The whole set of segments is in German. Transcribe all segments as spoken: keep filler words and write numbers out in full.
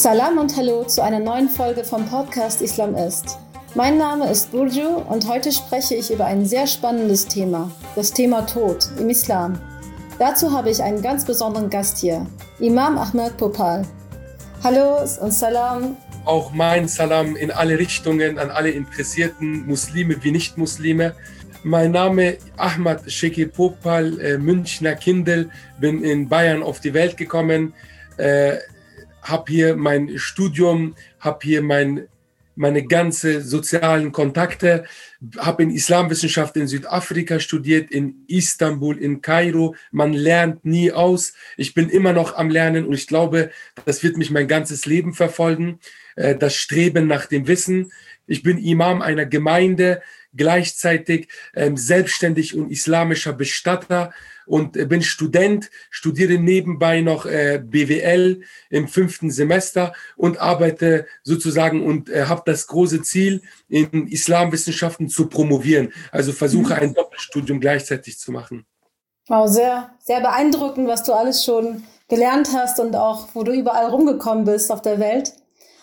Salam und Hallo zu einer neuen Folge vom Podcast Islam ist. Mein Name ist Burcu und heute spreche ich über ein sehr spannendes Thema, das Thema Tod im Islam. Dazu habe ich einen ganz besonderen Gast hier, Imam Ahmed Bhopal. Hallo und Salam. Auch mein Salam in alle Richtungen an alle interessierten Muslime wie Nicht-Muslime. Mein Name ist Ahmed Shekil Bhopal, äh, Münchner Kindel, bin in Bayern auf die Welt gekommen, äh, habe hier mein Studium, habe hier mein, meine ganze sozialen Kontakte, habe in Islamwissenschaft in Südafrika studiert, in Istanbul, in Kairo. Man lernt nie aus. Ich bin immer noch am Lernen und ich glaube, das wird mich mein ganzes Leben verfolgen, äh, das Streben nach dem Wissen. Ich bin Imam einer Gemeinde, gleichzeitig ähm, selbstständig und islamischer Bestatter und äh, bin Student, studiere nebenbei noch äh, B W L im fünften Semester und arbeite sozusagen und äh, habe das große Ziel, in Islamwissenschaften zu promovieren. Also versuche ein Doppelstudium gleichzeitig zu machen. Wow, sehr, sehr beeindruckend, was du alles schon gelernt hast und auch, wo du überall rumgekommen bist auf der Welt.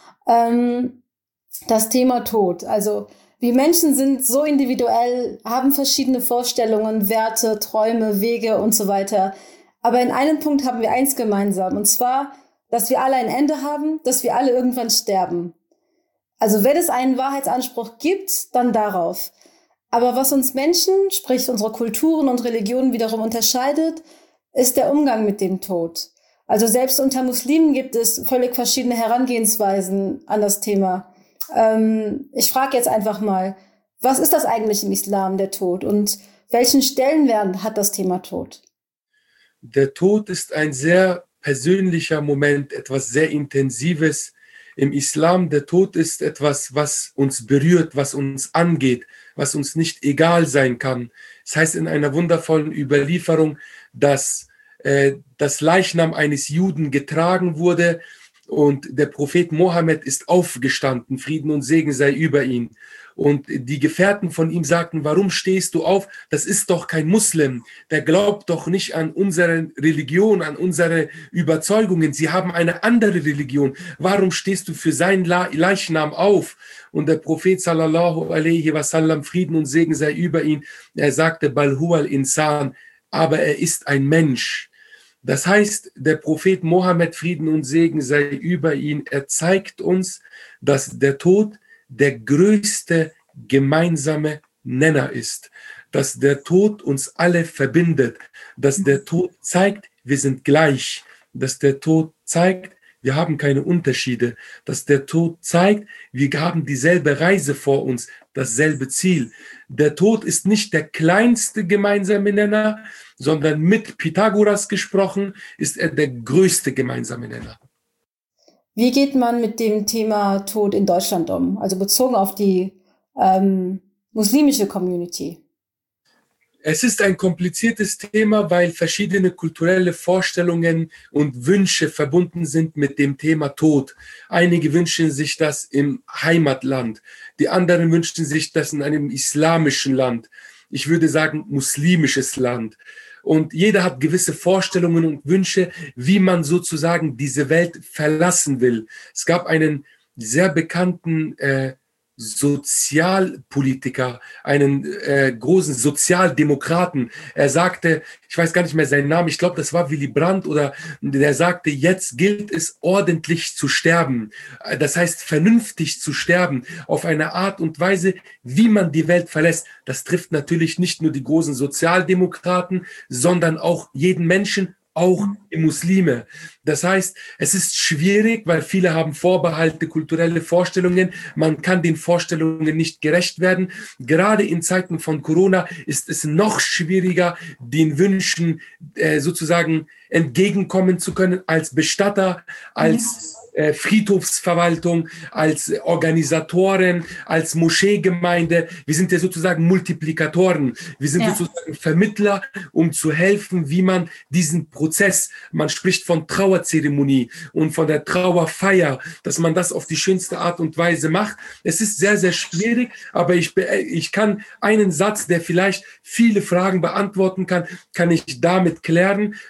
Ähm, das Thema Tod, also wir Menschen sind so individuell, haben verschiedene Vorstellungen, Werte, Träume, Wege und so weiter. Aber in einem Punkt haben wir eins gemeinsam, und zwar, dass wir alle ein Ende haben, dass wir alle irgendwann sterben. Also wenn es einen Wahrheitsanspruch gibt, dann darauf. Aber was uns Menschen, sprich unsere Kulturen und Religionen wiederum unterscheidet, ist der Umgang mit dem Tod. Also selbst unter Muslimen gibt es völlig verschiedene Herangehensweisen an das Thema. Ähm, ich frage jetzt einfach mal, was ist das eigentlich im Islam, der Tod? Und welchen Stellenwert hat das Thema Tod? Der Tod ist ein sehr persönlicher Moment, etwas sehr Intensives im Islam. Der Tod ist etwas, was uns berührt, was uns angeht, was uns nicht egal sein kann. Es heißt in einer wundervollen Überlieferung, dass äh, das Leichnam eines Juden getragen wurde, und der Prophet Mohammed ist aufgestanden, Frieden und Segen sei über ihn. Und die Gefährten von ihm sagten, warum stehst du auf? Das ist doch kein Muslim. Der glaubt doch nicht an unsere Religion, an unsere Überzeugungen. Sie haben eine andere Religion. Warum stehst du für seinen Leichnam auf? Und der Prophet sallallahu alaihi wasallam, Frieden und Segen sei über ihn, er sagte, Bal huwal insan, aber er ist ein Mensch. Das heißt, der Prophet Mohammed, Frieden und Segen sei über ihn, er zeigt uns, dass der Tod der größte gemeinsame Nenner ist, dass der Tod uns alle verbindet, dass der Tod zeigt, wir sind gleich, dass der Tod zeigt, wir haben keine Unterschiede, dass der Tod zeigt, wir haben dieselbe Reise vor uns, dasselbe Ziel. Der Tod ist nicht der kleinste gemeinsame Nenner, sondern mit Pythagoras gesprochen, ist er der größte gemeinsame Nenner. Wie geht man mit dem Thema Tod in Deutschland um? Also bezogen auf die ähm, muslimische Community. Es ist ein kompliziertes Thema, weil verschiedene kulturelle Vorstellungen und Wünsche verbunden sind mit dem Thema Tod. Einige wünschen sich das im Heimatland, die anderen wünschen sich das in einem islamischen Land. Ich würde sagen, muslimisches Land. Und jeder hat gewisse Vorstellungen und Wünsche, wie man sozusagen diese Welt verlassen will. Es gab einen sehr bekannten äh, Sozialpolitiker, einen äh, großen Sozialdemokraten. Er sagte, ich weiß gar nicht mehr seinen Namen, ich glaube, das war Willy Brandt, oder der sagte, jetzt gilt es ordentlich zu sterben. Das heißt, vernünftig zu sterben, auf eine Art und Weise, wie man die Welt verlässt. Das trifft natürlich nicht nur die großen Sozialdemokraten, sondern auch jeden Menschen, auch die Muslime. Das heißt, es ist schwierig, weil viele haben Vorbehalte, kulturelle Vorstellungen. Man kann den Vorstellungen nicht gerecht werden. Gerade in Zeiten von Corona ist es noch schwieriger, den Wünschen äh, sozusagen entgegenkommen zu können als Bestatter, als äh, Friedhofsverwaltung, als Organisatoren, als Moscheegemeinde. Wir sind ja sozusagen Multiplikatoren. Wir sind ja sozusagen Vermittler, um zu helfen, wie man diesen Prozess, man spricht von Trauerzeremonie und von der Trauerfeier, dass man das auf die schönste Art und Weise macht. Es ist sehr, sehr schwierig, aber ich, ich kann einen Satz, der vielleicht viele Fragen beantworten kann, kann ich damit klären. Der Prophet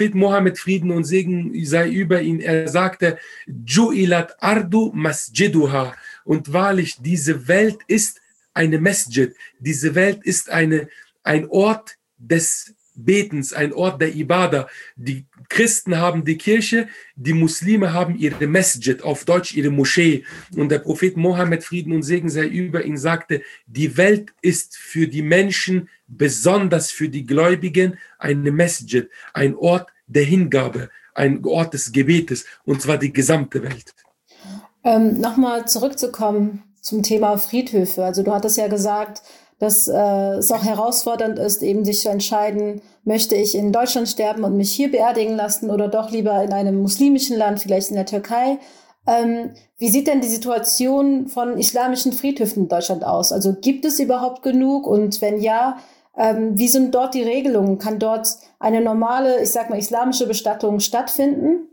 Prophet Mohammed, Frieden und Segen sei über ihn, er sagte, Ju'ilat ardu masjiduha. Und wahrlich, diese Welt ist eine Masjid. Diese Welt ist eine, ein Ort des Betens, ein Ort der Ibadah. Die Christen haben die Kirche, die Muslime haben ihre Masjid, auf Deutsch ihre Moschee. Und der Prophet Mohammed, Frieden und Segen sei über ihn, sagte, die Welt ist für die Menschen, besonders für die Gläubigen, eine Masjid, ein Ort der Hingabe, ein Ort des Gebetes, und zwar die gesamte Welt. Ähm, Nochmal zurückzukommen zum Thema Friedhöfe. Also du hattest ja gesagt, dass äh, es auch herausfordernd ist, eben sich zu entscheiden, möchte ich in Deutschland sterben und mich hier beerdigen lassen oder doch lieber in einem muslimischen Land, vielleicht in der Türkei. Ähm, wie sieht denn die Situation von islamischen Friedhöfen in Deutschland aus? Also gibt es überhaupt genug? Und wenn ja, ähm, wie sind dort die Regelungen? Kann dort eine normale, ich sag mal, islamische Bestattung stattfinden?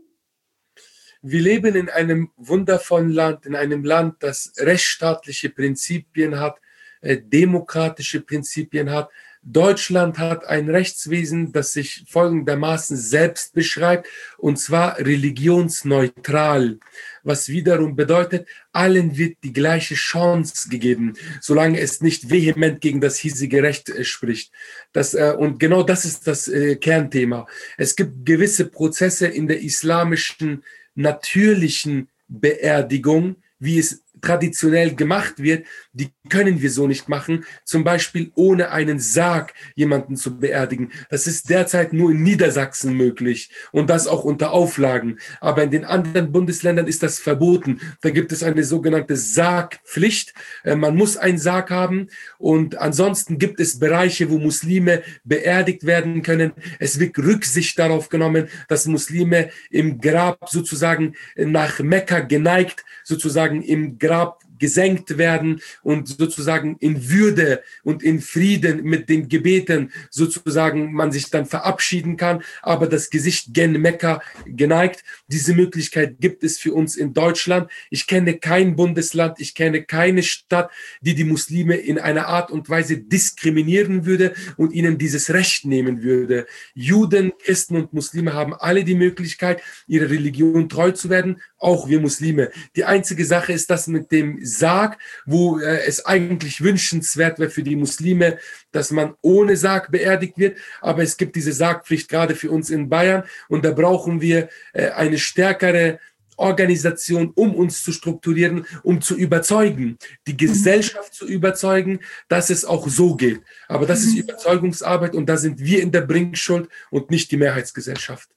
Wir leben in einem wundervollen Land, in einem Land, das rechtsstaatliche Prinzipien hat, äh, demokratische Prinzipien hat. Deutschland hat ein Rechtswesen, das sich folgendermaßen selbst beschreibt, und zwar religionsneutral, was wiederum bedeutet, allen wird die gleiche Chance gegeben, solange es nicht vehement gegen das hiesige Recht äh, spricht. Das, äh, und genau das ist das äh, Kernthema. Es gibt gewisse Prozesse in der islamischen natürlichen Beerdigung, wie es traditionell gemacht wird, die können wir so nicht machen, zum Beispiel ohne einen Sarg jemanden zu beerdigen. Das ist derzeit nur in Niedersachsen möglich und das auch unter Auflagen. Aber in den anderen Bundesländern ist das verboten. Da gibt es eine sogenannte Sargpflicht. Man muss einen Sarg haben und ansonsten gibt es Bereiche, wo Muslime beerdigt werden können. Es wird Rücksicht darauf genommen, dass Muslime im Grab sozusagen nach Mekka geneigt, sozusagen im Grab gesenkt werden und sozusagen in Würde und in Frieden mit den Gebeten sozusagen man sich dann verabschieden kann, aber das Gesicht gen Mekka geneigt. Diese Möglichkeit gibt es für uns in Deutschland. Ich kenne kein Bundesland, ich kenne keine Stadt, die die Muslime in einer Art und Weise diskriminieren würde und ihnen dieses Recht nehmen würde. Juden, Christen und Muslime haben alle die Möglichkeit, ihrer Religion treu zu werden, auch wir Muslime. Die einzige Sache ist das mit dem Sarg, wo äh, es eigentlich wünschenswert wäre für die Muslime, dass man ohne Sarg beerdigt wird, aber es gibt diese Sargpflicht gerade für uns in Bayern und da brauchen wir äh, eine stärkere Organisation, um uns zu strukturieren, um zu überzeugen, die Gesellschaft zu überzeugen, dass es auch so geht. Aber das ist Überzeugungsarbeit und da sind wir in der Bringschuld und nicht die Mehrheitsgesellschaft.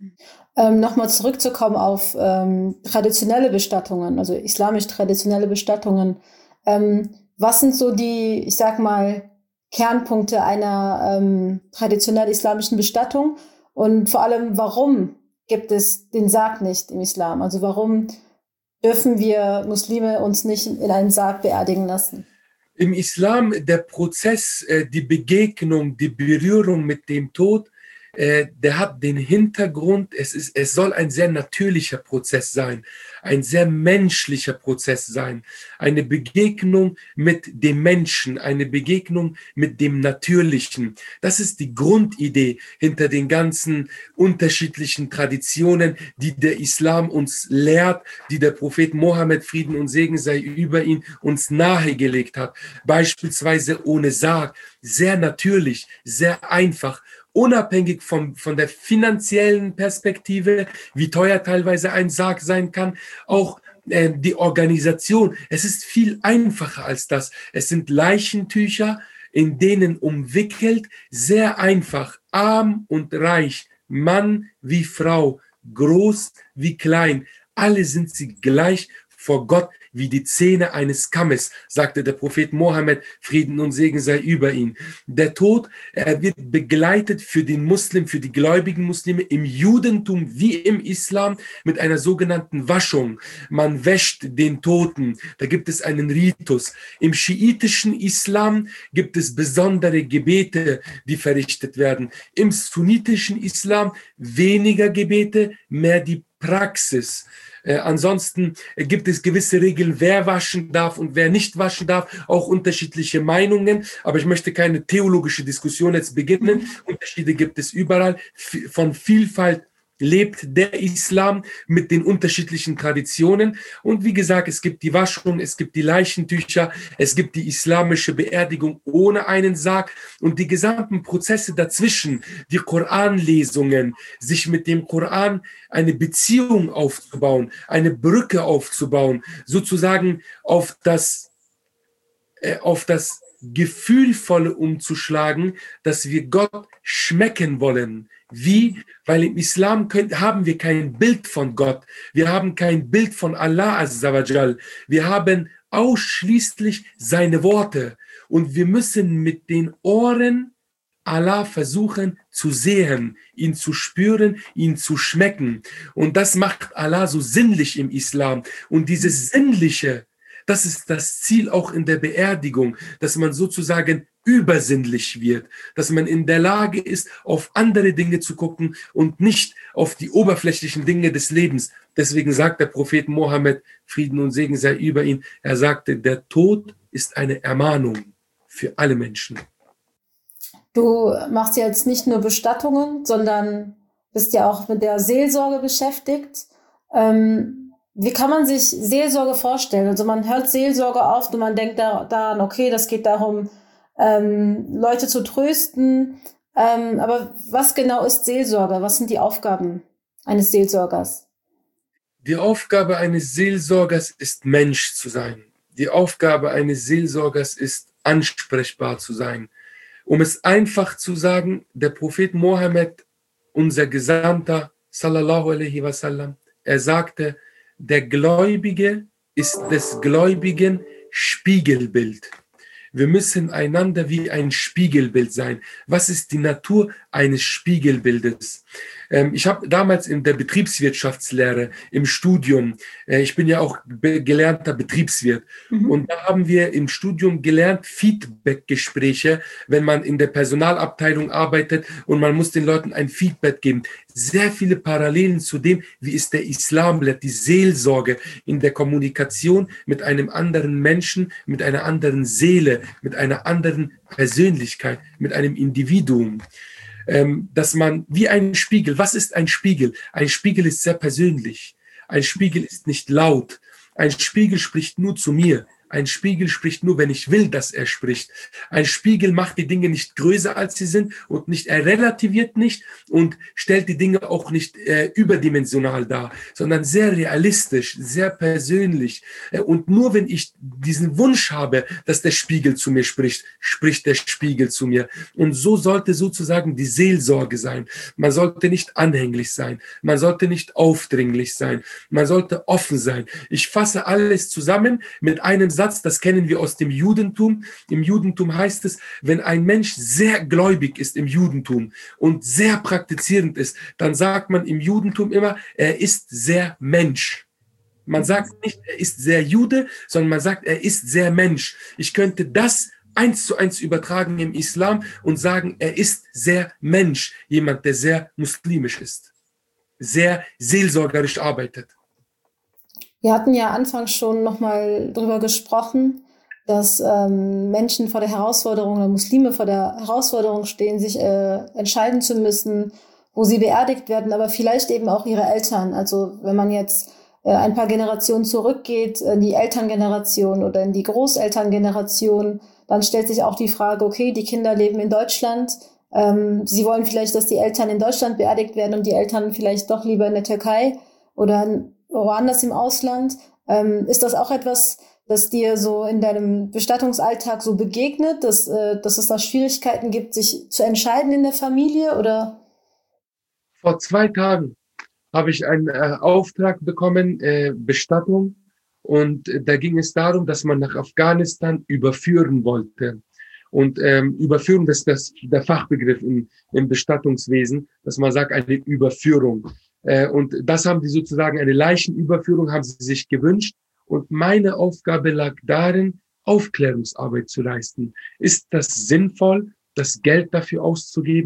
Ähm, Nochmal zurückzukommen auf ähm, traditionelle Bestattungen, also islamisch traditionelle Bestattungen. Ähm, was sind so die, ich sag mal, Kernpunkte einer ähm, traditionell islamischen Bestattung? Und vor allem, warum gibt es den Sarg nicht im Islam? Also warum dürfen wir Muslime uns nicht in einen Sarg beerdigen lassen? Im Islam der Prozess, äh, die Begegnung, die Berührung mit dem Tod, der hat den Hintergrund, es, ist, es soll ein sehr natürlicher Prozess sein, ein sehr menschlicher Prozess sein, eine Begegnung mit dem Menschen, eine Begegnung mit dem Natürlichen. Das ist die Grundidee hinter den ganzen unterschiedlichen Traditionen, die der Islam uns lehrt, die der Prophet Mohammed, Frieden und Segen sei über ihn, uns nahegelegt hat. Beispielsweise ohne Sarg, sehr natürlich, sehr einfach, unabhängig vom, von der finanziellen Perspektive, wie teuer teilweise ein Sarg sein kann, auch äh, die Organisation. Es ist viel einfacher als das. Es sind Leichentücher, in denen umwickelt, sehr einfach, arm und reich, Mann wie Frau, groß wie klein, alle sind sie gleich vor Gott wie die Zähne eines Kammes, sagte der Prophet Mohammed, Frieden und Segen sei über ihn. Der Tod, er wird begleitet für den Muslim, für die gläubigen Muslime im Judentum wie im Islam mit einer sogenannten Waschung. Man wäscht den Toten, da gibt es einen Ritus. Im schiitischen Islam gibt es besondere Gebete, die verrichtet werden. Im sunnitischen Islam weniger Gebete, mehr die Praxis. Äh, ansonsten äh, gibt es gewisse Regeln, wer waschen darf und wer nicht waschen darf, auch unterschiedliche Meinungen. Aber ich möchte keine theologische Diskussion jetzt beginnen. Mhm. Unterschiede gibt es überall. F- von Vielfalt lebt der Islam mit den unterschiedlichen Traditionen. Und wie gesagt, es gibt die Waschung, es gibt die Leichentücher, es gibt die islamische Beerdigung ohne einen Sarg und die gesamten Prozesse dazwischen, die Koranlesungen, sich mit dem Koran eine Beziehung aufzubauen, eine Brücke aufzubauen, sozusagen auf das, äh, auf das Gefühlvolle umzuschlagen, dass wir Gott schmecken wollen. Wie? Weil im Islam können, haben wir kein Bild von Gott. Wir haben kein Bild von Allah Azza wa Jal. Wir haben ausschließlich seine Worte. Und wir müssen mit den Ohren Allah versuchen zu sehen, ihn zu spüren, ihn zu schmecken. Und das macht Allah so sinnlich im Islam. Und dieses Sinnliche, das ist das Ziel auch in der Beerdigung, dass man sozusagen übersinnlich wird, dass man in der Lage ist, auf andere Dinge zu gucken und nicht auf die oberflächlichen Dinge des Lebens. Deswegen sagt der Prophet Mohammed, Frieden und Segen sei über ihn, er sagte, der Tod ist eine Ermahnung für alle Menschen. Du machst jetzt nicht nur Bestattungen, sondern bist ja auch mit der Seelsorge beschäftigt. Ähm, wie kann man sich Seelsorge vorstellen? Also man hört Seelsorge oft und man denkt da, daran, okay, das geht darum, ähm, Leute zu trösten. Ähm, aber was genau ist Seelsorge? Was sind die Aufgaben eines Seelsorgers? Die Aufgabe eines Seelsorgers ist, Mensch zu sein. Die Aufgabe eines Seelsorgers ist, ansprechbar zu sein. Um es einfach zu sagen, der Prophet Mohammed, unser Gesandter, sallallahu alaihi wasallam, er sagte, der Gläubige ist des Gläubigen Spiegelbild. Wir müssen einander wie ein Spiegelbild sein. Was ist die Natur eines Spiegelbildes? Ähm, ich habe damals in der Betriebswirtschaftslehre im Studium, äh, ich bin ja auch be- gelernter Betriebswirt, mhm. und da haben wir im Studium gelernt, Feedback-Gespräche, wenn man in der Personalabteilung arbeitet und man muss den Leuten ein Feedback geben. Sehr viele Parallelen zu dem, wie es der Islam lehrt, die Seelsorge in der Kommunikation mit einem anderen Menschen, mit einer anderen Seele, mit einer anderen Persönlichkeit, mit einem Individuum. Ähm, dass man wie ein Spiegel, was ist ein Spiegel? Ein Spiegel ist sehr persönlich. Ein Spiegel ist nicht laut. Ein Spiegel spricht nur zu mir. Ein Spiegel spricht nur, wenn ich will, dass er spricht. Ein Spiegel macht die Dinge nicht größer, als sie sind und nicht, er relativiert nicht und stellt die Dinge auch nicht äh, überdimensional dar, sondern sehr realistisch, sehr persönlich. Äh, und nur wenn ich diesen Wunsch habe, dass der Spiegel zu mir spricht, spricht der Spiegel zu mir. Und so sollte sozusagen die Seelsorge sein. Man sollte nicht anhänglich sein. Man sollte nicht aufdringlich sein. Man sollte offen sein. Ich fasse alles zusammen mit einem Satz, das kennen wir aus dem Judentum. Im Judentum heißt es, wenn ein Mensch sehr gläubig ist im Judentum und sehr praktizierend ist, dann sagt man im Judentum immer, er ist sehr Mensch. Man sagt nicht, er ist sehr Jude, sondern man sagt, er ist sehr Mensch. Ich könnte das eins zu eins übertragen im Islam und sagen, er ist sehr Mensch. Jemand, der sehr muslimisch ist, sehr seelsorgerisch arbeitet. Wir hatten ja anfangs schon nochmal drüber gesprochen, dass ähm, Menschen vor der Herausforderung oder Muslime vor der Herausforderung stehen, sich äh, entscheiden zu müssen, wo sie beerdigt werden, aber vielleicht eben auch ihre Eltern. Also wenn man jetzt äh, ein paar Generationen zurückgeht, in die Elterngeneration oder in die Großelterngeneration, dann stellt sich auch die Frage, okay, die Kinder leben in Deutschland, ähm, sie wollen vielleicht, dass die Eltern in Deutschland beerdigt werden und die Eltern vielleicht doch lieber in der Türkei oder woanders im Ausland. Ähm, ist das auch etwas, das dir so in deinem Bestattungsalltag so begegnet, dass, äh, dass es da Schwierigkeiten gibt, sich zu entscheiden in der Familie, oder? Vor zwei Tagen habe ich einen äh, Auftrag bekommen, äh, Bestattung. Und äh, da ging es darum, dass man nach Afghanistan überführen wollte. Und ähm, Überführung, das ist das, der Fachbegriff im, im Bestattungswesen, dass man sagt, eine Überführung. Äh, und das haben die sozusagen, eine Leichenüberführung haben sie sich gewünscht. Und meine Aufgabe lag darin, Aufklärungsarbeit zu leisten. Ist das sinnvoll, das Geld dafür auszugeben?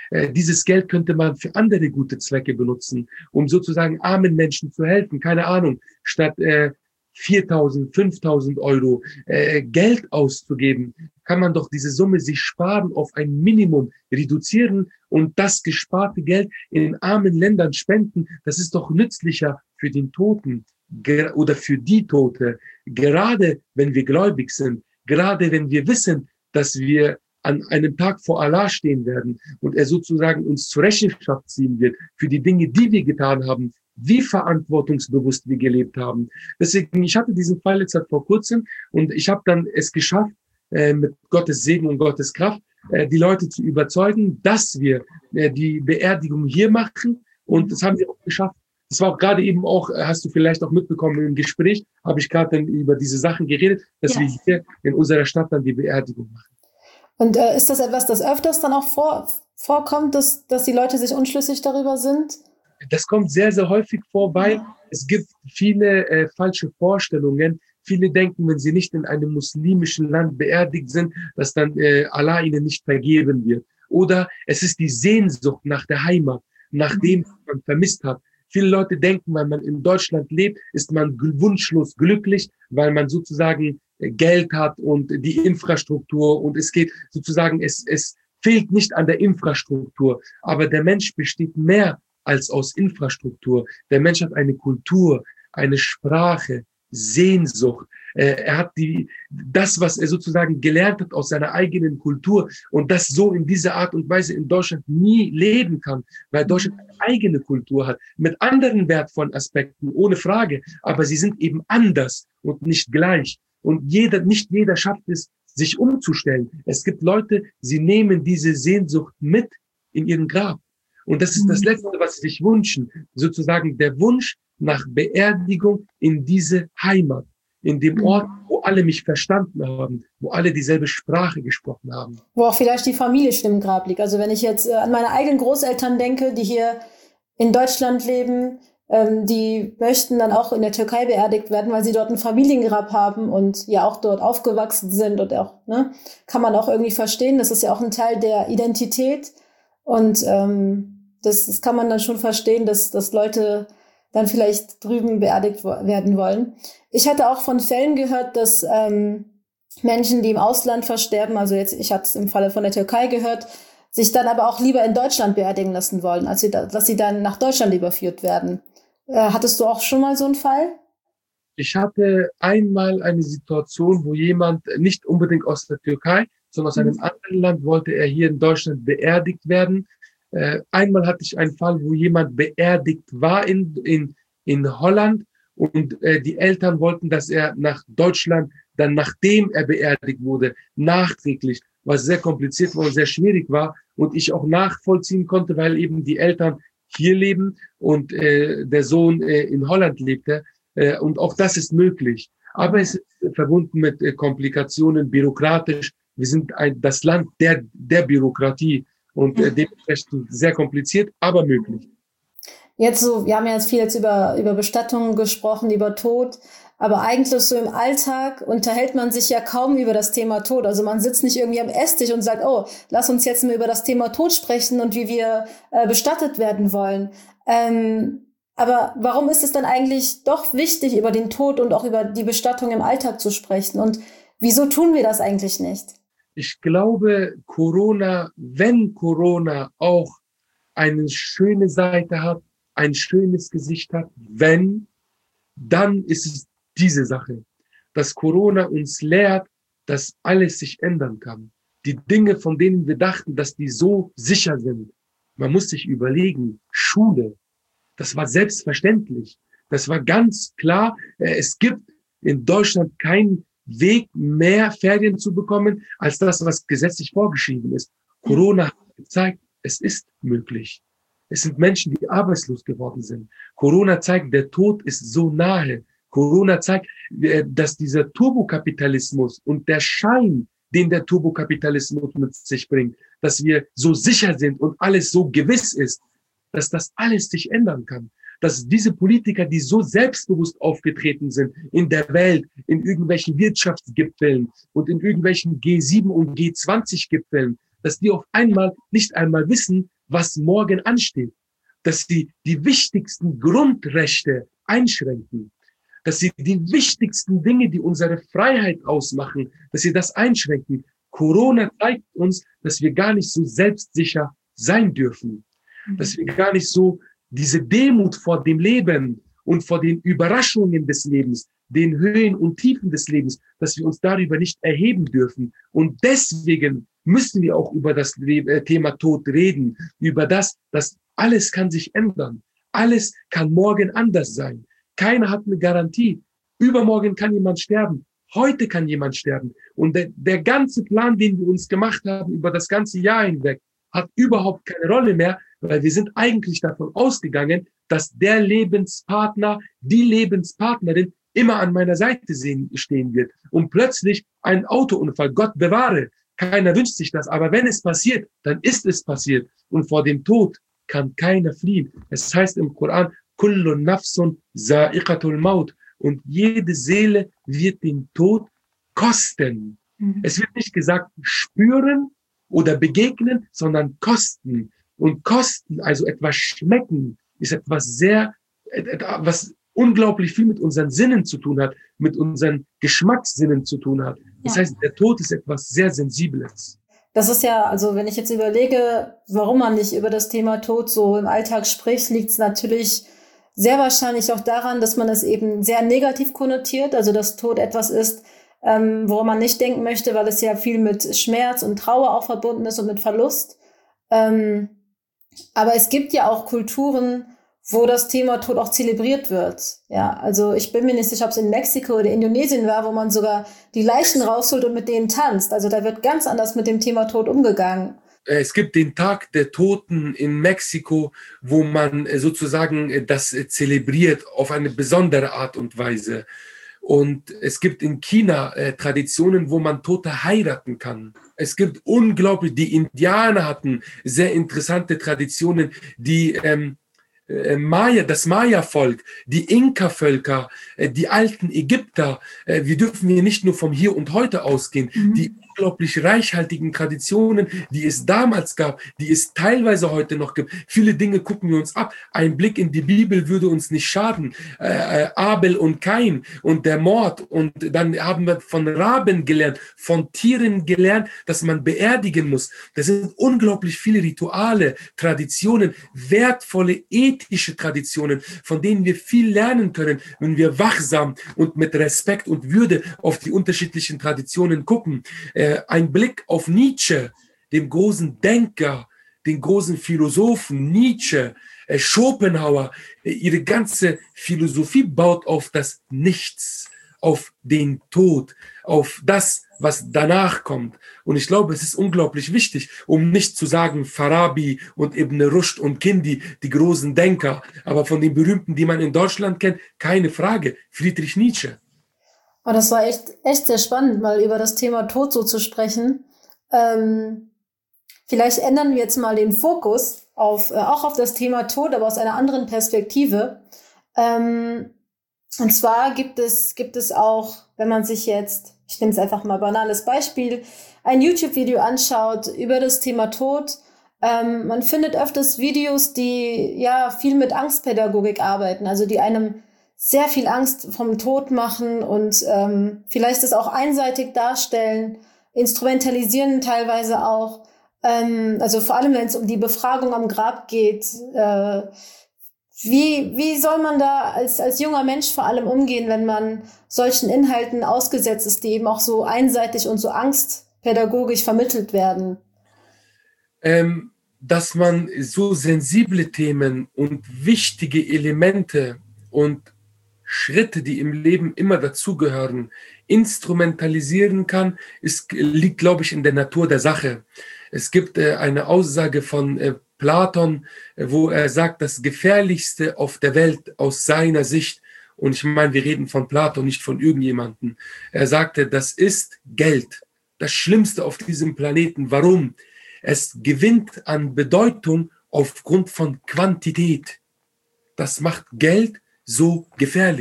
Äh, dieses Geld könnte man für andere gute Zwecke benutzen, um sozusagen armen Menschen zu helfen. Keine Ahnung, statt äh, viertausend, fünftausend Euro äh, Geld auszugeben, kann man doch diese Summe sich sparen, auf ein Minimum reduzieren und das gesparte Geld in armen Ländern spenden. Das ist doch nützlicher für den Toten oder für die Tote, gerade wenn wir gläubig sind, gerade wenn wir wissen, dass wir an einem Tag vor Allah stehen werden und er sozusagen uns zur Rechenschaft ziehen wird für die Dinge, die wir getan haben, wie verantwortungsbewusst wir gelebt haben. Deswegen, ich hatte diesen Fall jetzt vor kurzem und ich habe dann es geschafft, äh, mit Gottes Segen und Gottes Kraft, äh, die Leute zu überzeugen, dass wir äh, die Beerdigung hier machen, und das haben wir auch geschafft. Das war auch gerade eben auch, hast du vielleicht auch mitbekommen im Gespräch, habe ich gerade dann über diese Sachen geredet, dass ja. wir hier in unserer Stadt dann die Beerdigung machen. Und äh, ist das etwas, das öfters dann auch vor, vorkommt, dass, dass die Leute sich unschlüssig darüber sind? Das kommt sehr, sehr häufig vorbei. Ja. Es gibt viele äh, falsche Vorstellungen. Viele denken, wenn sie nicht in einem muslimischen Land beerdigt sind, dass dann äh, Allah ihnen nicht vergeben wird. Oder es ist die Sehnsucht nach der Heimat, nach dem, was man vermisst hat. Viele Leute denken, weil man in Deutschland lebt, ist man wunschlos glücklich, weil man sozusagen Geld hat und die Infrastruktur, und es geht sozusagen, es, es fehlt nicht an der Infrastruktur, aber der Mensch besteht mehr als aus Infrastruktur. Der Mensch hat eine Kultur, eine Sprache, Sehnsucht. Er hat die, das, was er sozusagen gelernt hat aus seiner eigenen Kultur, und das so in dieser Art und Weise in Deutschland nie leben kann, weil Deutschland eine eigene Kultur hat, mit anderen wertvollen Aspekten, ohne Frage, aber sie sind eben anders und nicht gleich. Und jeder, nicht jeder schafft es, sich umzustellen. Es gibt Leute, sie nehmen diese Sehnsucht mit in ihren Grab. Und das ist das Letzte, was sie sich wünschen. Sozusagen der Wunsch nach Beerdigung in diese Heimat, in dem Ort, wo alle mich verstanden haben, wo alle dieselbe Sprache gesprochen haben. Wo auch vielleicht die Familie schon im Grab liegt. Also wenn ich jetzt äh, an meine eigenen Großeltern denke, die hier in Deutschland leben, ähm, die möchten dann auch in der Türkei beerdigt werden, weil sie dort ein Familiengrab haben und ja auch dort aufgewachsen sind, und auch, ne, kann man auch irgendwie verstehen. Das ist ja auch ein Teil der Identität, und ähm, das, das kann man dann schon verstehen, dass, dass Leute dann vielleicht drüben beerdigt werden wollen. Ich hatte auch von Fällen gehört, dass ähm, Menschen, die im Ausland versterben, also jetzt, ich hatte es im Falle von der Türkei gehört, sich dann aber auch lieber in Deutschland beerdigen lassen wollen, als sie da, dass sie dann nach Deutschland überführt werden. Äh, hattest du auch schon mal so einen Fall? Ich hatte einmal eine Situation, wo jemand, nicht unbedingt aus der Türkei, sondern aus einem mhm. anderen Land, wollte er hier in Deutschland beerdigt werden. Äh, einmal hatte ich einen Fall, wo jemand beerdigt war in, in, in Holland, und äh, die Eltern wollten, dass er nach Deutschland, dann nachdem er beerdigt wurde, nachträglich, was sehr kompliziert war und sehr schwierig war, und ich auch nachvollziehen konnte, weil eben die Eltern hier leben und äh, der Sohn äh, in Holland lebte, äh, und auch das ist möglich. Aber es ist verbunden mit äh, Komplikationen, bürokratisch. Wir sind ein, das Land der, der Bürokratie. Und äh, dementsprechend sehr kompliziert, aber möglich. Jetzt so, wir haben ja jetzt viel jetzt über, über Bestattungen gesprochen, über Tod, aber eigentlich so im Alltag unterhält man sich ja kaum über das Thema Tod. Also man sitzt nicht irgendwie am Esstisch und sagt, oh, lass uns jetzt mal über das Thema Tod sprechen und wie wir äh, bestattet werden wollen. Ähm, aber warum ist es dann eigentlich doch wichtig, über den Tod und auch über die Bestattung im Alltag zu sprechen? Und wieso tun wir das eigentlich nicht? Ich glaube, Corona, wenn Corona auch eine schöne Seite hat, ein schönes Gesicht hat, wenn, dann ist es diese Sache, dass Corona uns lehrt, dass alles sich ändern kann. Die Dinge, von denen wir dachten, dass die so sicher sind. Man muss sich überlegen, Schule, das war selbstverständlich. Das war ganz klar. Es gibt in Deutschland keinen Weg, mehr Ferien zu bekommen, als das, was gesetzlich vorgeschrieben ist. Corona hat gezeigt, es ist möglich. Es sind Menschen, die arbeitslos geworden sind. Corona zeigt, der Tod ist so nahe. Corona zeigt, dass dieser Turbokapitalismus und der Schein, den der Turbokapitalismus mit sich bringt, dass wir so sicher sind und alles so gewiss ist, dass das alles sich ändern kann. Dass diese Politiker, die so selbstbewusst aufgetreten sind in der Welt, in irgendwelchen Wirtschaftsgipfeln und in irgendwelchen G sieben und G zwanzig Gipfeln, dass die auf einmal nicht einmal wissen, was morgen ansteht, dass sie die wichtigsten Grundrechte einschränken, dass sie die wichtigsten Dinge, die unsere Freiheit ausmachen, dass sie das einschränken. Corona zeigt uns, dass wir gar nicht so selbstsicher sein dürfen, dass wir gar nicht so diese Demut vor dem Leben und vor den Überraschungen des Lebens, den Höhen und Tiefen des Lebens, dass wir uns darüber nicht erheben dürfen. Und deswegen müssen wir auch über das Thema Tod reden, über das, dass alles kann sich ändern. Alles kann morgen anders sein. Keiner hat eine Garantie. Übermorgen kann jemand sterben. Heute kann jemand sterben. Und der, der ganze Plan, den wir uns gemacht haben über das ganze Jahr hinweg, hat überhaupt keine Rolle mehr, weil wir sind eigentlich davon ausgegangen, dass der Lebenspartner, die Lebenspartnerin immer an meiner Seite sehen, stehen wird. Und plötzlich ein Autounfall, Gott bewahre, keiner wünscht sich das. Aber wenn es passiert, dann ist es passiert. Und vor dem Tod kann keiner fliehen. Es heißt im Koran, Kullu nafsun za'iqatul maut. Und jede Seele wird den Tod kosten. Mhm. Es wird nicht gesagt spüren oder begegnen, sondern kosten. Und kosten, also etwas schmecken, ist etwas sehr, was unglaublich viel mit unseren Sinnen zu tun hat, mit unseren Geschmackssinnen zu tun hat. Das ja. heißt, der Tod ist etwas sehr Sensibles. Das ist ja, also wenn ich jetzt überlege, warum man nicht über das Thema Tod so im Alltag spricht, liegt es natürlich sehr wahrscheinlich auch daran, dass man es eben sehr negativ konnotiert, also dass Tod etwas ist, ähm, woran man nicht denken möchte, weil es ja viel mit Schmerz und Trauer auch verbunden ist und mit Verlust. Ähm, aber es gibt ja auch Kulturen, wo das Thema Tod auch zelebriert wird. Ja, also ich bin mir nicht sicher, ob es in Mexiko oder Indonesien war, wo man sogar die Leichen rausholt und mit denen tanzt. Also da wird ganz anders mit dem Thema Tod umgegangen. Es gibt den Tag der Toten in Mexiko, wo man sozusagen das zelebriert auf eine besondere Art und Weise. Und es gibt in China äh, Traditionen, wo man Tote heiraten kann. Es gibt unglaublich, die Indianer hatten sehr interessante Traditionen, die ähm, äh, Maya, das Maya-Volk, die Inka-Völker, äh, die alten Ägypter. Äh, wir dürfen hier nicht nur vom Hier und Heute ausgehen. Mhm. Die unglaublich reichhaltigen Traditionen, die es damals gab, die es teilweise heute noch gibt. Viele Dinge gucken wir uns ab. Ein Blick in die Bibel würde uns nicht schaden. Äh, Abel und Kain und der Mord. Und dann haben wir von Raben gelernt, von Tieren gelernt, dass man beerdigen muss. Das sind unglaublich viele Rituale, Traditionen, wertvolle ethische Traditionen, von denen wir viel lernen können, wenn wir wachsam und mit Respekt und Würde auf die unterschiedlichen Traditionen gucken. Äh, Ein Blick auf Nietzsche, den großen Denker, den großen Philosophen Nietzsche, äh, Schopenhauer, äh, ihre ganze Philosophie baut auf das Nichts, auf den Tod, auf das, was danach kommt. Und ich glaube, es ist unglaublich wichtig, um nicht zu sagen Farabi und Ibn Rushd und Kindi, die großen Denker, aber von den berühmten, die man in Deutschland kennt, keine Frage, Friedrich Nietzsche. Und das war echt, echt sehr spannend, mal über das Thema Tod so zu sprechen. Ähm, vielleicht ändern wir jetzt mal den Fokus auf, äh, auch auf das Thema Tod, aber aus einer anderen Perspektive. Ähm, und zwar gibt es, gibt es auch, wenn man sich jetzt, ich nehme es einfach mal banales Beispiel, ein YouTube-Video anschaut über das Thema Tod. Ähm, man findet öfters Videos, die ja viel mit Angstpädagogik arbeiten, also die einem sehr viel Angst vom Tod machen und ähm, vielleicht es auch einseitig darstellen, instrumentalisieren teilweise auch. Ähm, also vor allem, wenn es um die Befragung am Grab geht. Äh, wie, wie soll man da als, als junger Mensch vor allem umgehen, wenn man solchen Inhalten ausgesetzt ist, die eben auch so einseitig und so angstpädagogisch vermittelt werden? Ähm, dass man so sensible Themen und wichtige Elemente und Schritte, die im Leben immer dazugehören, instrumentalisieren kann, ist, liegt, glaube ich, in der Natur der Sache. Es gibt äh, eine Aussage von äh, Platon, äh, wo er sagt, das Gefährlichste auf der Welt aus seiner Sicht, und ich meine, wir reden von Platon, nicht von irgendjemandem, er sagte, das ist Geld. Das Schlimmste auf diesem Planeten. Warum? Es gewinnt an Bedeutung aufgrund von Quantität. Das macht Geld so gefährlich.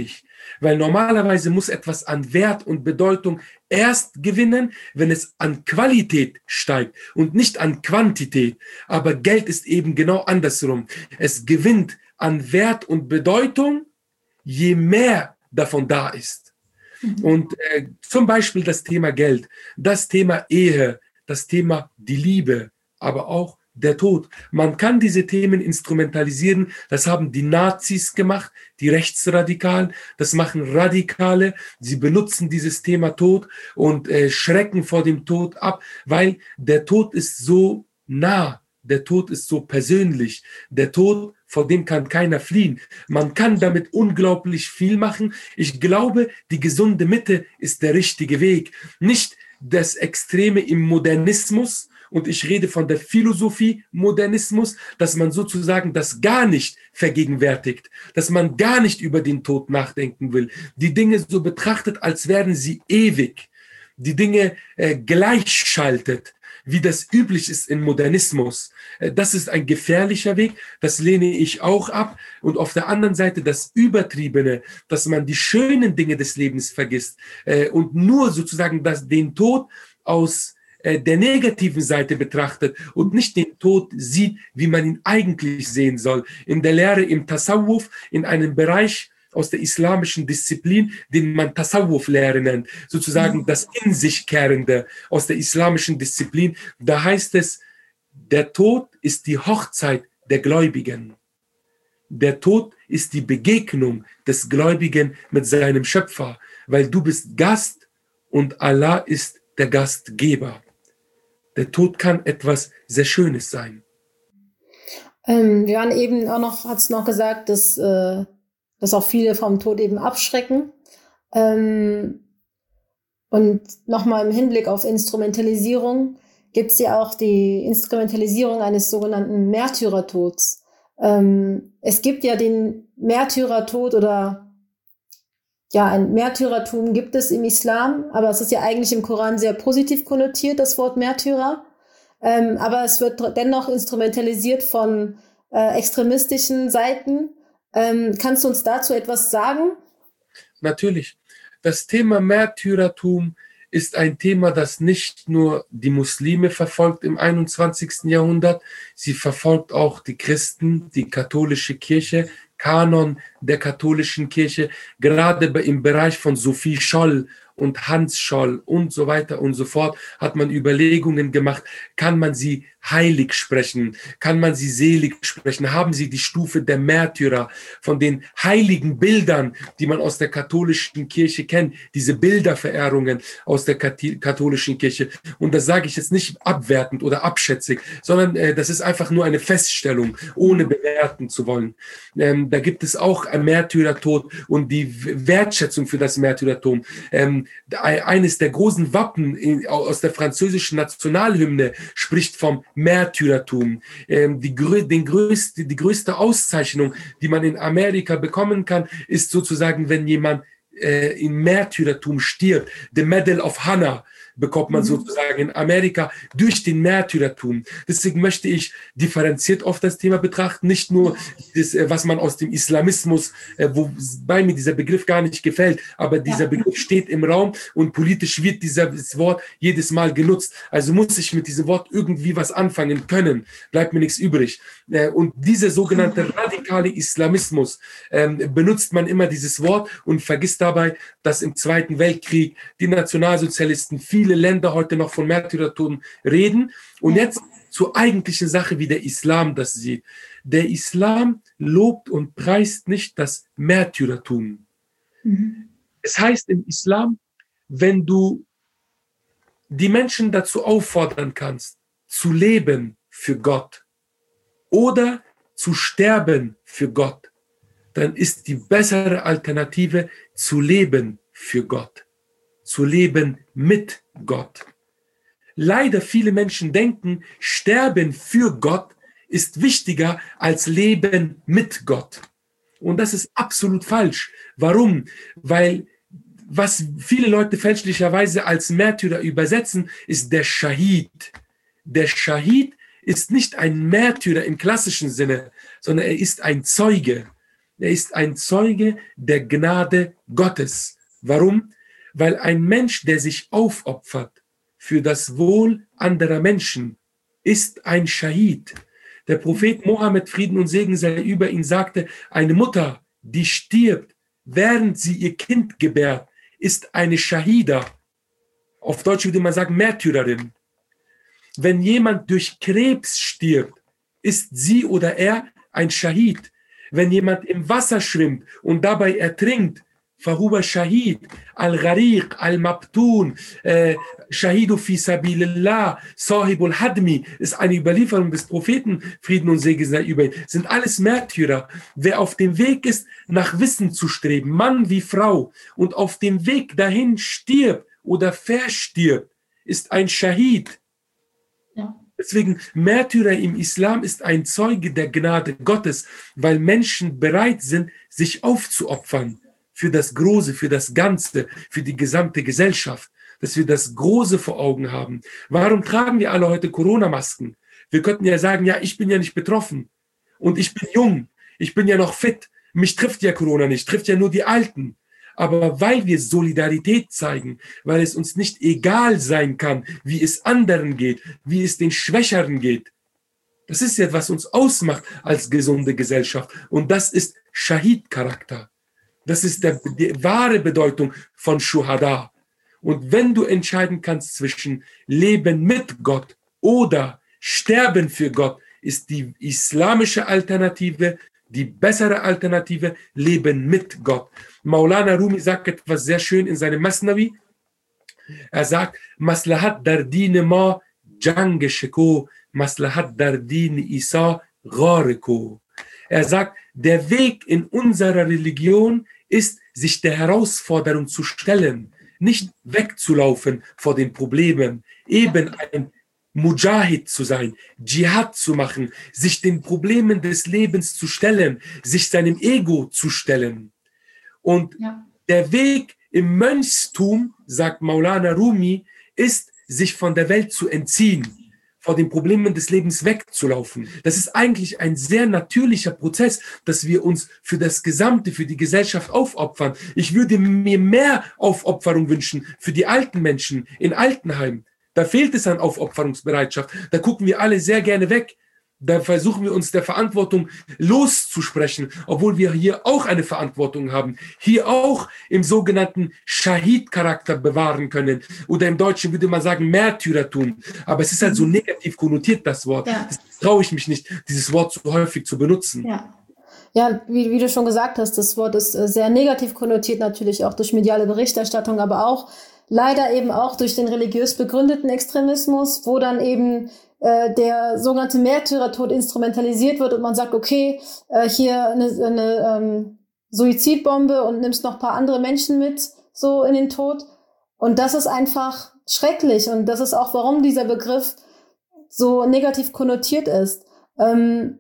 Weil normalerweise muss etwas an Wert und Bedeutung erst gewinnen, wenn es an Qualität steigt und nicht an Quantität. Aber Geld ist eben genau andersrum. Es gewinnt an Wert und Bedeutung, je mehr davon da ist. Und äh, zum Beispiel das Thema Geld, das Thema Ehe, das Thema die Liebe, aber auch der Tod. Man kann diese Themen instrumentalisieren. Das haben die Nazis gemacht, die Rechtsradikalen. Das machen Radikale. Sie benutzen dieses Thema Tod und äh, schrecken vor dem Tod ab, weil der Tod ist so nah. Der Tod ist so persönlich. Der Tod, vor dem kann keiner fliehen. Man kann damit unglaublich viel machen. Ich glaube, die gesunde Mitte ist der richtige Weg. Nicht das Extreme im Modernismus, und ich rede von der Philosophie Modernismus, dass man sozusagen das gar nicht vergegenwärtigt, dass man gar nicht über den Tod nachdenken will, die Dinge so betrachtet, als wären sie ewig, die Dinge äh, gleichschaltet, wie das üblich ist im Modernismus. Äh, das ist ein gefährlicher Weg, das lehne ich auch ab. Und auf der anderen Seite das Übertriebene, dass man die schönen Dinge des Lebens vergisst äh, und nur sozusagen das, den Tod aus der negativen Seite betrachtet und nicht den Tod sieht, wie man ihn eigentlich sehen soll. In der Lehre im Tasawwuf, in einem Bereich aus der islamischen Disziplin, den man Tasawwuf-Lehre nennt, sozusagen das in sich Kehrende aus der islamischen Disziplin, da heißt es, der Tod ist die Hochzeit der Gläubigen. Der Tod ist die Begegnung des Gläubigen mit seinem Schöpfer, weil du bist Gast und Allah ist der Gastgeber. Der Tod kann etwas sehr Schönes sein. Ähm, wir waren eben auch noch, hat es noch gesagt, dass, äh, dass auch viele vom Tod eben abschrecken. Ähm, und nochmal im Hinblick auf Instrumentalisierung gibt es ja auch die Instrumentalisierung eines sogenannten Märtyrertods. Ähm, es gibt ja den Märtyrertod oder ja, ein Märtyrertum gibt es im Islam, aber es ist ja eigentlich im Koran sehr positiv konnotiert, das Wort Märtyrer. Ähm, aber es wird dennoch instrumentalisiert von äh, extremistischen Seiten. Ähm, kannst du uns dazu etwas sagen? Natürlich. Das Thema Märtyrertum ist ein Thema, das nicht nur die Muslime verfolgt im einundzwanzigsten Jahrhundert, sie verfolgt auch die Christen, die katholische Kirche, Kanon der katholischen Kirche, gerade im Bereich von Sophie Scholl und Hans Scholl und so weiter und so fort, hat man Überlegungen gemacht, kann man sie heilig sprechen, kann man sie selig sprechen, haben sie die Stufe der Märtyrer, von den heiligen Bildern, die man aus der katholischen Kirche kennt, diese Bilderverehrungen aus der katholischen Kirche. Und das sage ich jetzt nicht abwertend oder abschätzig, sondern äh, das ist einfach nur eine Feststellung, ohne bewerten zu wollen. Ähm, da gibt es auch ein Märtyrertod und die Wertschätzung für das Märtyrertum. Ähm, eines der großen Wappen in, aus der französischen Nationalhymne spricht vom Märtyrertum. Ähm, die, den größte, die größte Auszeichnung, die man in Amerika bekommen kann, ist sozusagen, wenn jemand äh, im Märtyrertum stirbt. The Medal of Honor bekommt man sozusagen in Amerika durch den Märtyrertum. Deswegen möchte ich differenziert auf das Thema betrachten, nicht nur das, was man aus dem Islamismus, wobei mir dieser Begriff gar nicht gefällt, aber dieser Begriff steht im Raum und politisch wird dieses Wort jedes Mal genutzt. Also muss ich mit diesem Wort irgendwie was anfangen können, bleibt mir nichts übrig. Und dieser sogenannte radikale Islamismus benutzt man immer dieses Wort und vergisst dabei, dass im Zweiten Weltkrieg die Nationalsozialisten viele Länder heute noch von Märtyrertum reden. Und jetzt zur eigentlichen Sache, wie der Islam das sieht. Der Islam lobt und preist nicht das Märtyrertum. Mhm. Es heißt im Islam, wenn du die Menschen dazu auffordern kannst, zu leben für Gott oder zu sterben für Gott, dann ist die bessere Alternative zu leben für Gott, zu leben mit Gott. Leider viele Menschen denken, Sterben für Gott ist wichtiger als Leben mit Gott. Und das ist absolut falsch. Warum? Weil was viele Leute fälschlicherweise als Märtyrer übersetzen, ist der Schahid. Der Schahid ist nicht ein Märtyrer im klassischen Sinne, sondern er ist ein Zeuge. Er ist ein Zeuge der Gnade Gottes. Warum? Weil ein Mensch, der sich aufopfert für das Wohl anderer Menschen, ist ein Schahid. Der Prophet Mohammed, Frieden und Segen sei über ihn, sagte, eine Mutter, die stirbt, während sie ihr Kind gebärt, ist eine Shahida. Auf Deutsch würde man sagen Märtyrerin. Wenn jemand durch Krebs stirbt, ist sie oder er ein Schahid. Wenn jemand im Wasser schwimmt und dabei ertrinkt, fahuwa Shahid, Al-Ghariq, Al-Mabtun, äh, Shahidu fi Sabilillah, Sahibul Hadmi, ist eine Überlieferung des Propheten, Frieden und Segen sei über ihn, sind alles Märtyrer. Wer auf dem Weg ist, nach Wissen zu streben, Mann wie Frau, und auf dem Weg dahin stirbt oder verstirbt, ist ein Shahid. Ja. Deswegen, Märtyrer im Islam ist ein Zeuge der Gnade Gottes, weil Menschen bereit sind, sich aufzuopfern für das Große, für das Ganze, für die gesamte Gesellschaft, dass wir das Große vor Augen haben. Warum tragen wir alle heute Corona-Masken? Wir könnten ja sagen, ja, ich bin ja nicht betroffen und ich bin jung, ich bin ja noch fit, mich trifft ja Corona nicht, trifft ja nur die Alten. Aber weil wir Solidarität zeigen, weil es uns nicht egal sein kann, wie es anderen geht, wie es den Schwächeren geht, das ist ja, was uns ausmacht als gesunde Gesellschaft. Und das ist Shahid-Charakter. Das ist der, die wahre Bedeutung von Shuhada. Und wenn du entscheiden kannst zwischen Leben mit Gott oder Sterben für Gott, ist die islamische Alternative die bessere Alternative, Leben mit Gott. Maulana Rumi sagt etwas sehr schön in seinem Masnavi. Er sagt, Maslahat dar din ma jang shiko, Maslahat dar din Isa ghariko. Er sagt, der Weg in unserer Religion ist, sich der Herausforderung zu stellen, nicht wegzulaufen vor den Problemen, eben ein Mujahid zu sein, Dschihad zu machen, sich den Problemen des Lebens zu stellen, sich seinem Ego zu stellen. Und ja. Der Weg im Mönchstum, sagt Maulana Rumi, ist, sich von der Welt zu entziehen, vor den Problemen des Lebens wegzulaufen. Das ist eigentlich ein sehr natürlicher Prozess, dass wir uns für das Gesamte, für die Gesellschaft aufopfern. Ich würde mir mehr Aufopferung wünschen für die alten Menschen in Altenheimen. Da fehlt es an Aufopferungsbereitschaft. Da gucken wir alle sehr gerne weg. Da versuchen wir uns der Verantwortung loszusprechen, obwohl wir hier auch eine Verantwortung haben. Hier auch im sogenannten Shahid-Charakter bewahren können. Oder im Deutschen würde man sagen Märtyrertum. Aber es ist halt so negativ konnotiert, das Wort. Ja. Das traue ich mich nicht, dieses Wort so häufig zu benutzen. Ja. Ja, wie, wie du schon gesagt hast, das Wort ist sehr negativ konnotiert, natürlich auch durch mediale Berichterstattung, aber auch leider eben auch durch den religiös begründeten Extremismus, wo dann eben äh, der sogenannte Märtyrertod instrumentalisiert wird und man sagt, okay, äh, hier eine, eine ähm, Suizidbombe und nimmst noch ein paar andere Menschen mit so in den Tod. Und das ist einfach schrecklich und das ist auch, warum dieser Begriff so negativ konnotiert ist. Ähm,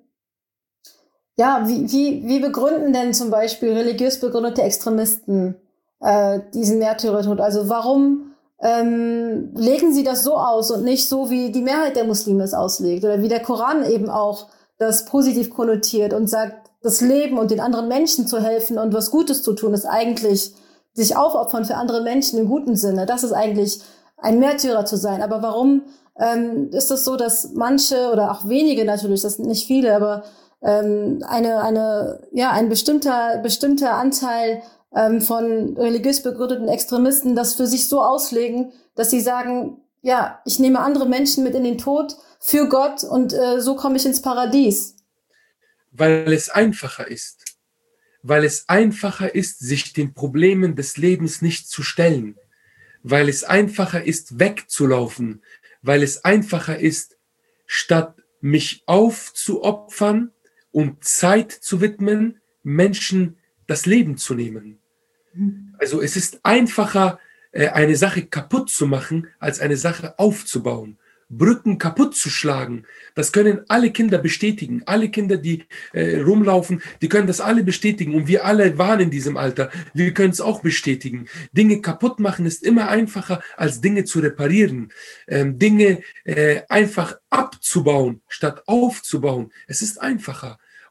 ja, wie, wie, wie begründen denn zum Beispiel religiös begründete Extremisten Äh, diesen Märtyrertod? Also warum ähm, legen sie das so aus und nicht so, wie die Mehrheit der Muslime es auslegt oder wie der Koran eben auch das positiv konnotiert und sagt, das Leben und den anderen Menschen zu helfen und was Gutes zu tun, ist eigentlich sich aufopfern für andere Menschen im guten Sinne. Das ist eigentlich ein Märtyrer zu sein. Aber warum ähm, ist es so, dass manche oder auch wenige natürlich, das sind nicht viele, aber ähm, eine, eine, ja, ein bestimmter, bestimmter Anteil von religiös begründeten Extremisten das für sich so auslegen, dass sie sagen, ja, ich nehme andere Menschen mit in den Tod für Gott und äh, so komme ich ins Paradies. Weil es einfacher ist. Weil es einfacher ist, sich den Problemen des Lebens nicht zu stellen. Weil es einfacher ist, wegzulaufen. Weil es einfacher ist, statt mich aufzuopfern und Zeit zu widmen, Menschen das Leben zu nehmen. Also es ist einfacher, eine Sache kaputt zu machen, als eine Sache aufzubauen. Brücken kaputt zu schlagen, das können alle Kinder bestätigen. Alle Kinder, die äh, rumlaufen, die können das alle bestätigen. Und wir alle waren in diesem Alter. Wir können es auch bestätigen. Dinge kaputt machen ist immer einfacher, als Dinge zu reparieren. Ähm, Dinge äh, einfach abzubauen, statt aufzubauen. Es ist einfacher.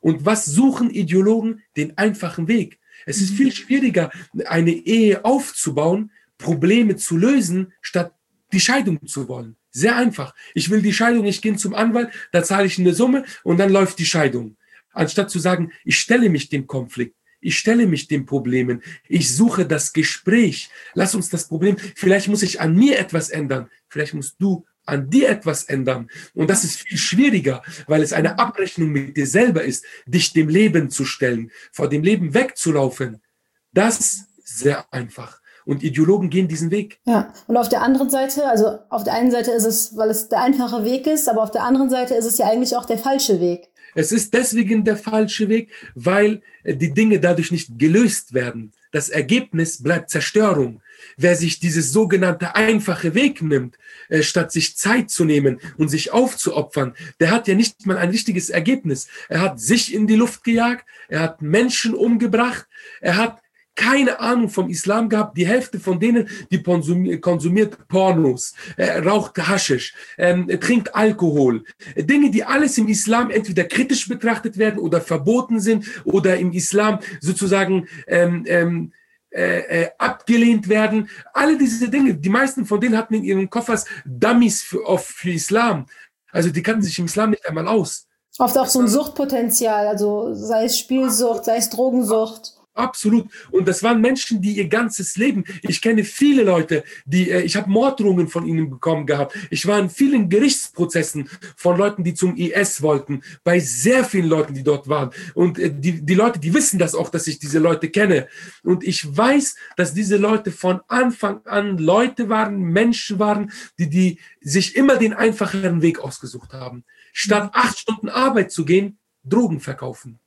Und was suchen Ideologen? Den einfachen Weg. Es ist viel schwieriger, eine Ehe aufzubauen, Probleme zu lösen, statt die Scheidung zu wollen. Sehr einfach. Ich will die Scheidung, ich gehe zum Anwalt, da zahle ich eine Summe und dann läuft die Scheidung. Anstatt zu sagen, ich stelle mich dem Konflikt, ich stelle mich den Problemen, ich suche das Gespräch. Lass uns das Problem, vielleicht muss ich an mir etwas ändern, vielleicht musst du an dir etwas ändern. Und das ist viel schwieriger, weil es eine Abrechnung mit dir selber ist, dich dem Leben zu stellen, vor dem Leben wegzulaufen. Das ist sehr einfach. Und Ideologen gehen diesen Weg. Ja, und auf der anderen Seite, also auf der einen Seite ist es, weil es der einfache Weg ist, aber auf der anderen Seite ist es ja eigentlich auch der falsche Weg. Es ist deswegen der falsche Weg, weil die Dinge dadurch nicht gelöst werden. Das Ergebnis bleibt Zerstörung. Wer sich dieses sogenannte einfache Weg nimmt, äh, statt sich Zeit zu nehmen und sich aufzuopfern, der hat ja nicht mal ein richtiges Ergebnis. Er hat sich in die Luft gejagt, er hat Menschen umgebracht, er hat keine Ahnung vom Islam gehabt. Die Hälfte von denen, die konsumiert, konsumiert Pornos, äh, raucht Haschisch, ähm, trinkt Alkohol. Dinge, die alles im Islam entweder kritisch betrachtet werden oder verboten sind oder im Islam sozusagen ähm, ähm, äh, äh, abgelehnt werden. Alle diese Dinge, die meisten von denen hatten in ihren Koffers Dummies für, auf, für Islam. Also die kannten sich im Islam nicht einmal aus. Oft auch so ein Suchtpotenzial, also sei es Spielsucht, sei es Drogensucht. Absolut. Und das waren Menschen, die ihr ganzes Leben, ich kenne viele Leute, die, äh, ich habe Morddrohungen von ihnen bekommen gehabt. Ich war in vielen Gerichtsprozessen von Leuten, die zum I S wollten, bei sehr vielen Leuten, die dort waren. Und äh, die, die Leute, die wissen das auch, dass ich diese Leute kenne. Und ich weiß, dass diese Leute von Anfang an Leute waren, Menschen waren, die, die sich immer den einfacheren Weg ausgesucht haben. Statt acht Stunden Arbeit zu gehen, Drogen verkaufen.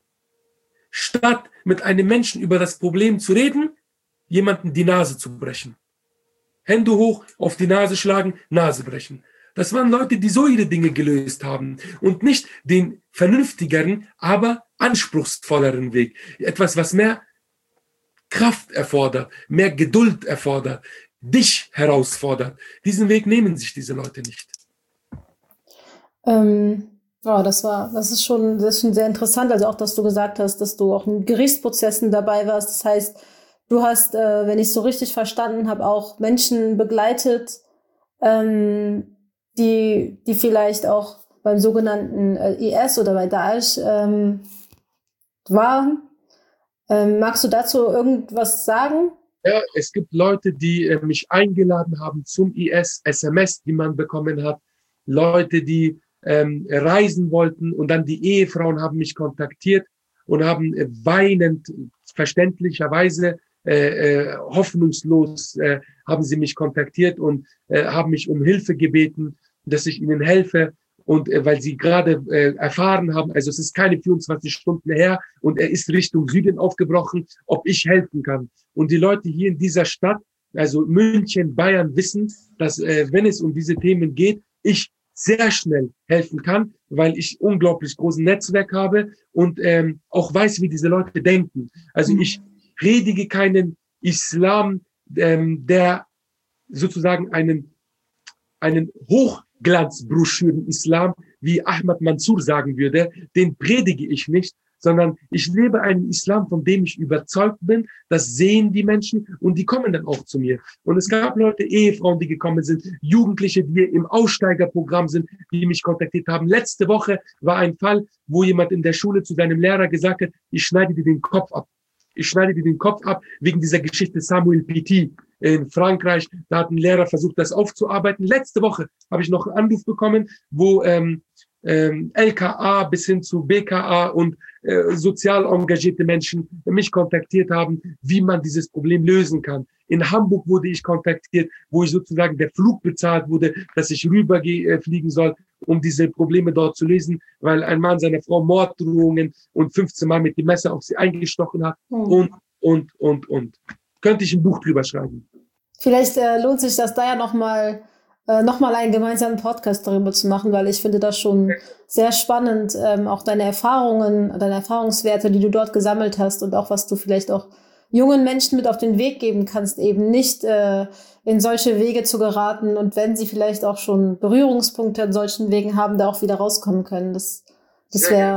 Statt mit einem Menschen über das Problem zu reden, jemanden die Nase zu brechen. Hände hoch, auf die Nase schlagen, Nase brechen. Das waren Leute, die so ihre Dinge gelöst haben und nicht den vernünftigeren, aber anspruchsvolleren Weg. Etwas, was mehr Kraft erfordert, mehr Geduld erfordert, dich herausfordert. Diesen Weg nehmen sich diese Leute nicht. Ähm Ja, das war, das ist schon, das ist schon sehr interessant. Also auch, dass du gesagt hast, dass du auch in Gerichtsprozessen dabei warst. Das heißt, du hast, äh, wenn ich so richtig verstanden habe, auch Menschen begleitet, ähm, die, die vielleicht auch beim sogenannten äh, I S oder bei Daesh ähm, waren. Ähm, magst du dazu irgendwas sagen? Ja, es gibt Leute, die äh, mich eingeladen haben zum I S, S M S, die man bekommen hat. Leute, die Ähm, reisen wollten und dann die Ehefrauen haben mich kontaktiert und haben äh, weinend, verständlicherweise, äh, äh, hoffnungslos, äh, haben sie mich kontaktiert und äh, haben mich um Hilfe gebeten, dass ich ihnen helfe und äh, weil sie gerade äh, erfahren haben, also es ist keine vierundzwanzig Stunden her und er ist Richtung Süden aufgebrochen, ob ich helfen kann. Und die Leute hier in dieser Stadt, also München, Bayern, wissen, dass äh, wenn es um diese Themen geht, ich sehr schnell helfen kann, weil ich unglaublich großes Netzwerk habe und ähm, auch weiß, wie diese Leute denken. Also ich predige keinen Islam, ähm, der sozusagen einen, einen Hochglanzbroschüren-Islam, wie Ahmad Mansour sagen würde, den predige ich nicht, sondern ich lebe einen Islam, von dem ich überzeugt bin. Das sehen die Menschen und die kommen dann auch zu mir. Und es gab Leute, Ehefrauen, die gekommen sind, Jugendliche, die im Aussteigerprogramm sind, die mich kontaktiert haben. Letzte Woche war ein Fall, wo jemand in der Schule zu seinem Lehrer gesagt hat, ich schneide dir den Kopf ab. Ich schneide dir den Kopf ab wegen dieser Geschichte Samuel Paty in Frankreich. Da hat ein Lehrer versucht, das aufzuarbeiten. Letzte Woche habe ich noch einen Anruf bekommen, wo ähm, ähm, L K A bis hin zu B K A und äh, sozial engagierte Menschen mich kontaktiert haben, wie man dieses Problem lösen kann. In Hamburg wurde ich kontaktiert, wo ich sozusagen der Flug bezahlt wurde, dass ich rüber äh, fliegen soll, um diese Probleme dort zu lösen, weil ein Mann seiner Frau Morddrohungen und fünfzehn Mal mit dem Messer auf sie eingestochen hat mhm. und, und, und, und. Könnte ich ein Buch drüber schreiben. Vielleicht äh, lohnt sich das da ja nochmal äh, noch mal einen gemeinsamen Podcast darüber zu machen, weil ich finde das schon sehr spannend, ähm, auch deine Erfahrungen, deine Erfahrungswerte, die du dort gesammelt hast und auch was du vielleicht auch jungen Menschen mit auf den Weg geben kannst, eben nicht äh, in solche Wege zu geraten und wenn sie vielleicht auch schon Berührungspunkte in solchen Wegen haben, da auch wieder rauskommen können. Das, das wäre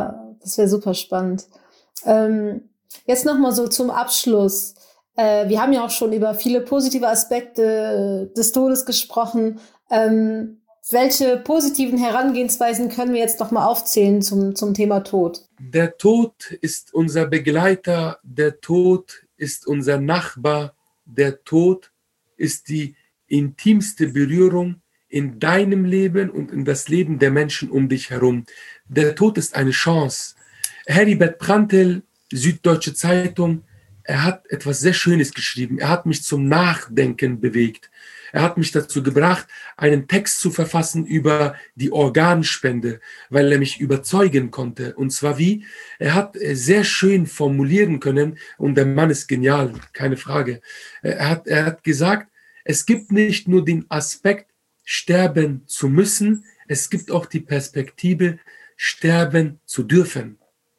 das wäre super spannend. Ähm, jetzt nochmal so zum Abschluss. Äh, wir haben ja auch schon über viele positive Aspekte des Todes gesprochen. Ähm, welche positiven Herangehensweisen können wir jetzt nochmal aufzählen zum, zum Thema Tod? Der Tod ist unser Begleiter, der Tod ist unser Nachbar, der Tod ist die intimste Berührung in deinem Leben und in das Leben der Menschen um dich herum. Der Tod ist eine Chance. Heribert Prantl, Süddeutsche Zeitung, er hat etwas sehr Schönes geschrieben. Er hat mich zum Nachdenken bewegt. Er hat mich dazu gebracht, einen Text zu verfassen über die Organspende, weil er mich überzeugen konnte. Und zwar wie? Er hat sehr schön formulieren können, und der Mann ist genial, keine Frage. Er hat, er hat gesagt, es gibt nicht nur den Aspekt, sterben zu müssen, es gibt auch die Perspektive, sterben zu dürfen.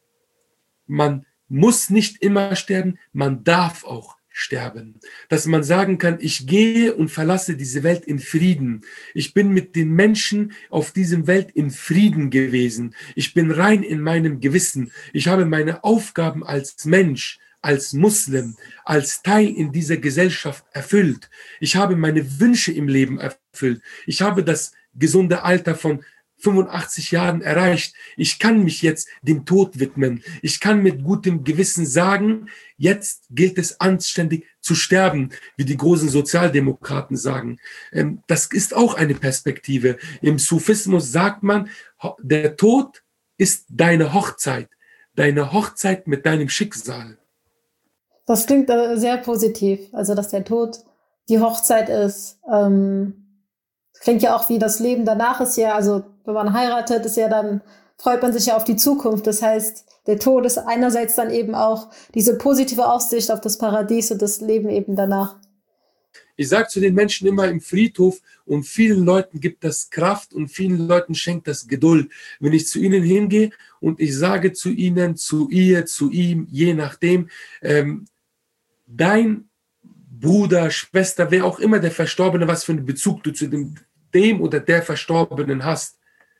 Man muss nicht immer sterben, man darf auch sterben. Dass man sagen kann, ich gehe und verlasse diese Welt in Frieden. Ich bin mit den Menschen auf diesem Welt in Frieden gewesen. Ich bin rein in meinem Gewissen. Ich habe meine Aufgaben als Mensch, als Muslim, als Teil in dieser Gesellschaft erfüllt. Ich habe meine Wünsche im Leben erfüllt. Ich habe das gesunde Alter von fünfundachtzig Jahren erreicht. Ich kann mich jetzt dem Tod widmen. Ich kann mit gutem Gewissen sagen, jetzt gilt es anständig zu sterben, wie die großen Sozialdemokraten sagen. Das ist auch eine Perspektive. Im Sufismus sagt man, der Tod ist deine Hochzeit, deine Hochzeit mit deinem Schicksal. Das klingt sehr positiv, also dass der Tod die Hochzeit ist. Ähm Klingt ja auch wie das Leben danach ist ja, also wenn man heiratet, ist ja dann, freut man sich ja auf die Zukunft. Das heißt, der Tod ist einerseits dann eben auch diese positive Aussicht auf das Paradies und das Leben eben danach. Ich sage zu den Menschen immer im Friedhof, und vielen Leuten gibt das Kraft und vielen Leuten schenkt das Geduld. Wenn ich zu ihnen hingehe und ich sage zu ihnen, zu ihr, zu ihm, je nachdem, ähm, dein Bruder, Schwester, wer auch immer der Verstorbene, was für einen Bezug du zu dem, dem oder der Verstorbenen hast.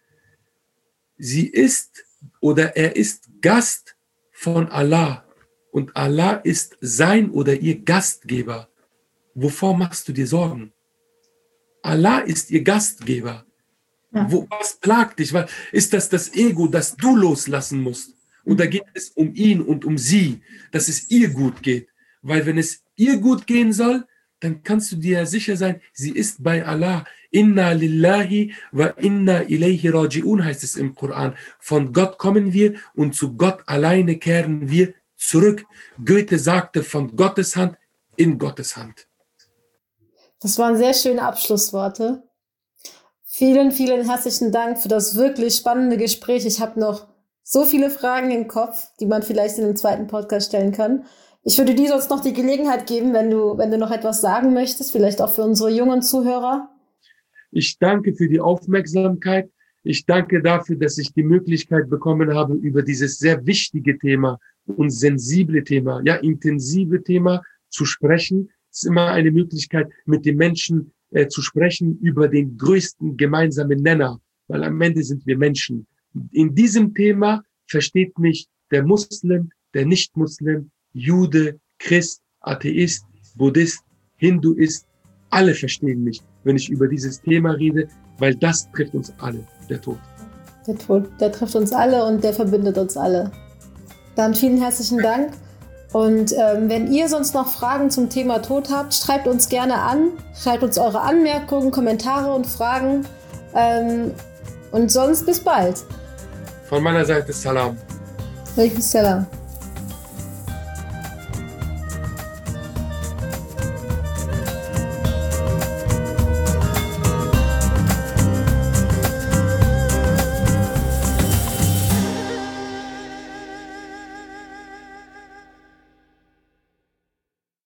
Sie ist oder er ist Gast von Allah und Allah ist sein oder ihr Gastgeber. Wovor machst du dir Sorgen? Allah ist ihr Gastgeber. Ja. Wo, was plagt dich? Ist das das Ego, das du loslassen musst? Oder geht es um ihn und um sie, dass es ihr gut geht? Weil wenn es ihr gut gehen soll, dann kannst du dir sicher sein, sie ist bei Allah. Inna lillahi wa inna ilayhi raji'un heißt es im Koran. Von Gott kommen wir und zu Gott alleine kehren wir zurück. Goethe sagte, von Gottes Hand in Gottes Hand. Das waren sehr schöne Abschlussworte. Vielen, vielen herzlichen Dank für das wirklich spannende Gespräch. Ich habe noch so viele Fragen im Kopf, die man vielleicht in einem zweiten Podcast stellen kann. Ich würde dir sonst noch die Gelegenheit geben, wenn du, wenn du noch etwas sagen möchtest, vielleicht auch für unsere jungen Zuhörer. Ich danke für die Aufmerksamkeit. Ich danke dafür, dass ich die Möglichkeit bekommen habe, über dieses sehr wichtige Thema und sensible Thema, ja, intensive Thema zu sprechen. Es ist immer eine Möglichkeit, mit den Menschen äh, zu sprechen über den größten gemeinsamen Nenner, weil am Ende sind wir Menschen. In diesem Thema versteht mich der Muslim, der Nicht-Muslim, Jude, Christ, Atheist, Buddhist, Hinduist, alle verstehen mich, wenn ich über dieses Thema rede, weil das trifft uns alle, der Tod. Der Tod, der trifft uns alle und der verbindet uns alle. Dann vielen herzlichen Dank. Und ähm, wenn ihr sonst noch Fragen zum Thema Tod habt, schreibt uns gerne an, schreibt uns eure Anmerkungen, Kommentare und Fragen. Ähm, und sonst bis bald. Von meiner Seite Salam. Salam.